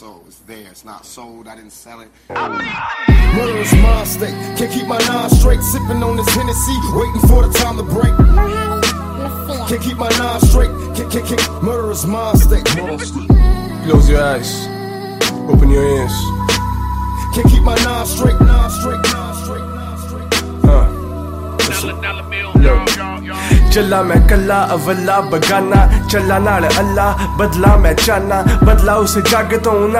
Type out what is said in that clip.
So it's there. It's not sold. I didn't sell it. Murderous mind state. Can't keep my nine straight. Sipping on this Hennessy, waiting for the time to break. Can't keep my nine straight. Can't. Murderous mind state. Close your eyes. Open your ears. Can't keep my nine straight. चला मैं कल्ला अवला बगाना चला नाल अल्लाह बदला मैं चाहना बदला उस जग तो ना